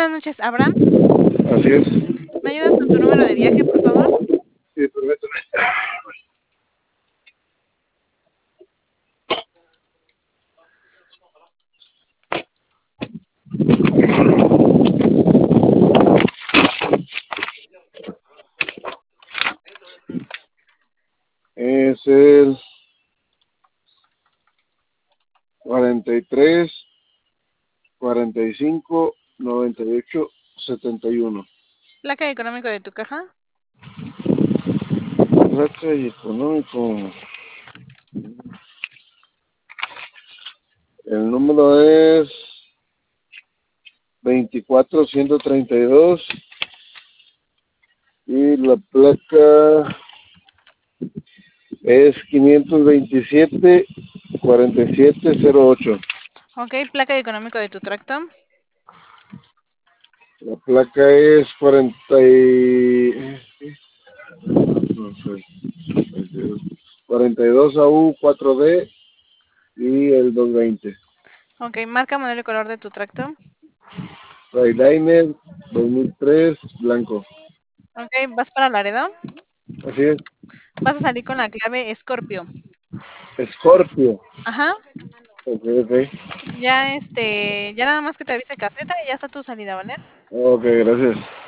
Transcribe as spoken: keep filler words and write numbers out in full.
Buenas noches, ¿Abraham? Así es. ¿Me ayudas con tu número de viaje, por favor? Sí, permíteme. Es el cuarenta y tres, cuarenta y cinco, noventa y ocho, setenta y uno. ¿Placa económico de tu caja? Placa y económico. El número es veinticuatro ciento treinta y dos y la placa es quinientos veintisiete, cuarenta y siete cero ocho. Ok, placa económico de tu tracto. La placa es cuarenta y... no sé, cuarenta y dos A U cuatro D y el doscientos veinte. Ok, marca, modelo y color de tu tracto. Skyliner dos mil tres, blanco. Ok, ¿vas para Laredo? Así es. Vas a salir con la clave Scorpio. Scorpio. Ajá. Ok, ok. Ya, este, ya nada más que te avise caseta y ya está tu salida, ¿vale? Ok, gracias.